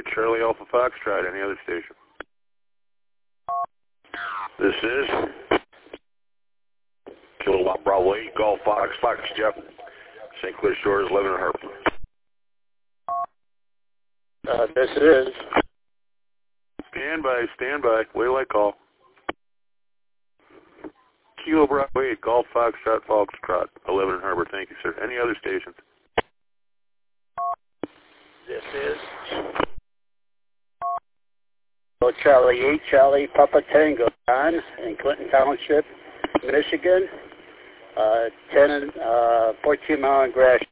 Charlie Alpha Foxtrot. Any other station? This is Kilo Bravo 8, Golf Fox, Jeff. St. Clair Shores, 11 and Harp. This is. Stand by. Wait till I call. Kilo Bravo 8, Golf Foxtrot, Foxtrot, 11 and Harbor. Thank you, sir. Any other stations? This is. Charlie 8, Charlie Papa Tango, John, in Clinton Township, Michigan. 14 mile and grass